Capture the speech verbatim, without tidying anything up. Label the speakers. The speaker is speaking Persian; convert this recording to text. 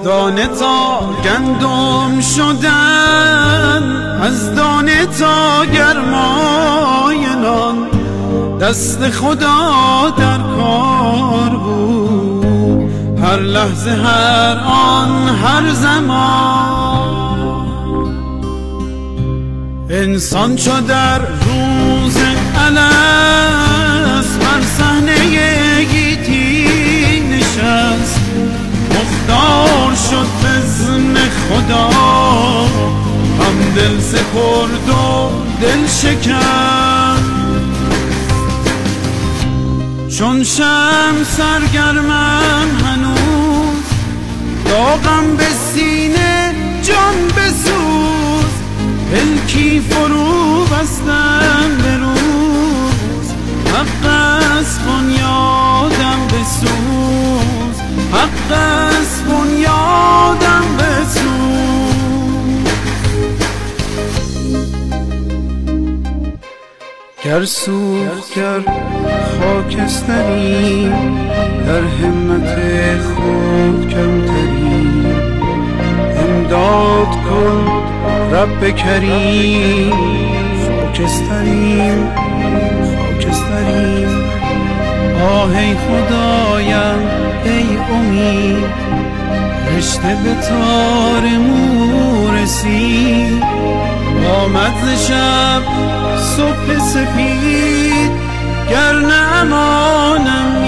Speaker 1: دانه تا گندم شدن، از دانه تا گرمای نان، دست خدا در کار بود، هر لحظه هر آن هر زمان. انسان چو در روز الست بر صحنه گیتی نشست، مختار شد بزم خدا، هم دل سپرد و دل شکست. چون شمع سرگرمم هنوز، داغم به سینه جان بسوز، پلکی فرو بستم به روز، حق از بنیادم بسوز، حق از بنیادم بسوز. گر سوخت گر خاکستری، در همت خود کمتری، امداد کن رب کریم. خاکستریم خاکستریم، آه ای خدایم ای امید، رشته به تار مو رسید، آمد ز شب صبح سپید، گر نه امانم